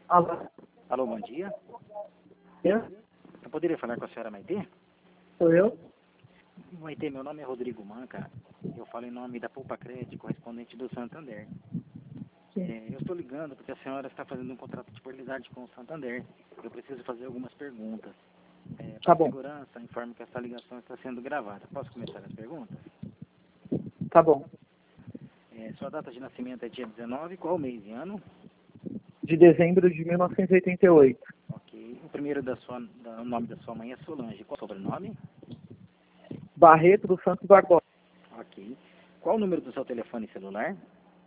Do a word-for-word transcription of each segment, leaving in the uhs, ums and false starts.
Alô? Alô, bom dia. Eu? Eu poderia falar com a senhora Maitê? Sou eu? Maitê, meu nome é Rodrigo Manca. Eu falo em nome da Poupa Crédito, correspondente do Santander. É, eu estou ligando porque a senhora está fazendo um contrato de fidelidade com o Santander. Eu preciso fazer algumas perguntas. É, Tá para bom, segurança, informo que essa ligação está sendo gravada. Posso começar as perguntas? tá bom. É, sua data de nascimento é dia dezenove, qual mês e ano? De dezembro de mil novecentos e oitenta e oito. Ok. O primeiro da sua, da, o nome da sua mãe é Solange. Qual é o sobrenome? Barreto do Santos Barbosa. Ok. Qual o número do seu telefone celular?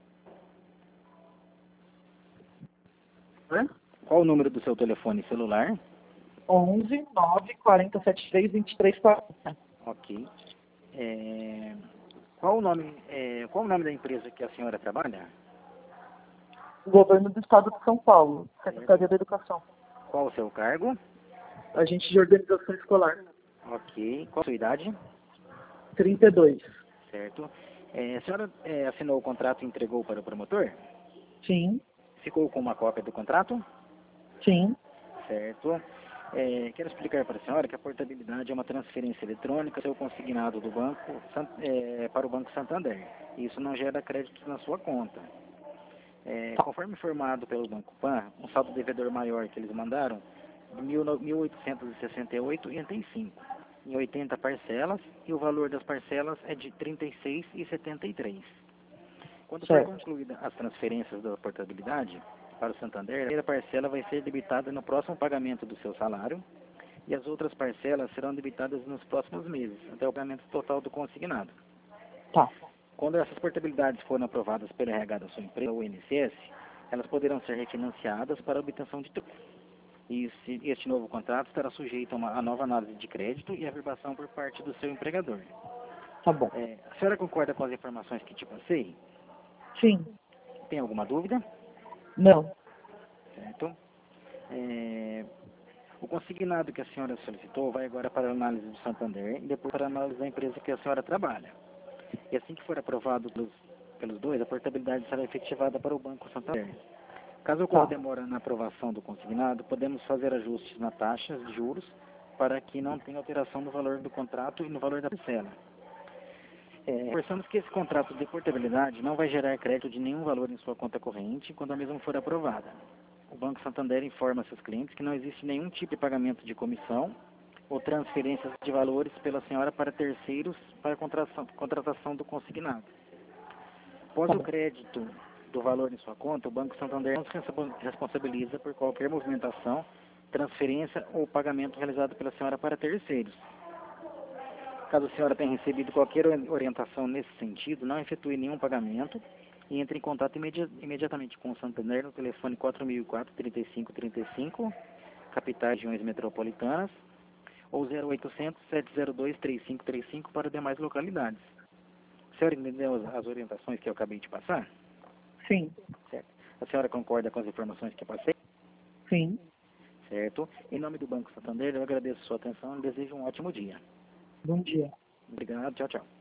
Né? Qual o número do seu telefone celular? onze, nove, quarenta, setenta e três, vinte e três, quarenta. Ok. É, qual o nome, é, qual o nome da empresa que a senhora trabalha? Governo do Estado de São Paulo. Certo. Secretaria da Educação. Qual o seu cargo? Agente de organização escolar. Ok. Qual a sua idade? trinta e dois. Certo. É, a senhora é, assinou o contrato e entregou para o promotor? Sim, Ficou com uma cópia do contrato? sim. Certo. É, quero explicar para a senhora que a portabilidade é uma transferência eletrônica do seu consignado do banco San- é, para o Banco Santander. Isso não gera crédito na sua conta. É, conforme informado pelo Banco Pan, um saldo devedor maior que eles mandaram de mil oitocentos e sessenta e oito vírgula oitenta e cinco em oitenta parcelas, e o valor das parcelas é de trinta e seis vírgula setenta e três. Quando for Certo. concluída as transferências da portabilidade para o Santander, a primeira parcela vai ser debitada no próximo pagamento do seu salário e as outras parcelas serão debitadas nos próximos meses, até o pagamento total do consignado. Tá. Quando essas portabilidades forem aprovadas pelo R H da sua empresa ou I N S S, elas poderão ser refinanciadas para obtenção de trocas. E esse- este novo contrato estará sujeito a uma a nova análise de crédito e averbação por parte do seu empregador. Tá bom. É, a senhora concorda com as informações que te passei? Sim. Tem alguma dúvida? Não. Certo? É, o consignado que a senhora solicitou vai agora para a análise do Santander e depois para a análise da empresa que a senhora trabalha. E assim que for aprovado pelos, pelos dois, a portabilidade será efetivada para o Banco Santander. Caso ocorra Tá. demora na aprovação do consignado, podemos fazer ajustes na taxa de juros para que não tenha alteração no valor do contrato e no valor da parcela. É, pensamos que esse contrato de portabilidade não vai gerar crédito de nenhum valor em sua conta corrente quando a mesma for aprovada. O Banco Santander informa seus clientes que não existe nenhum tipo de pagamento de comissão ou transferências de valores pela senhora para terceiros para a contratação, contratação do consignado. Após Tá o bom. crédito do valor em sua conta, o Banco Santander não se respo- responsabiliza por qualquer movimentação, transferência ou pagamento realizado pela senhora para terceiros. Caso a senhora tenha recebido qualquer ori- orientação nesse sentido, não efetue nenhum pagamento e entre em contato imedi- imediatamente com o Santander no telefone quatro mil e quatro, trinta e cinco trinta e cinco, capitais regiões metropolitanas, ou zero oitocentos, sete zero dois, três cinco três cinco para demais localidades. A senhora entendeu as, as orientações que eu acabei de passar? Sim. Certo. A senhora concorda com as informações que eu passei? Sim. Certo. Em nome do Banco Santander, eu agradeço a sua atenção e desejo um ótimo dia. Bom dia. Obrigado. Tchau, tchau.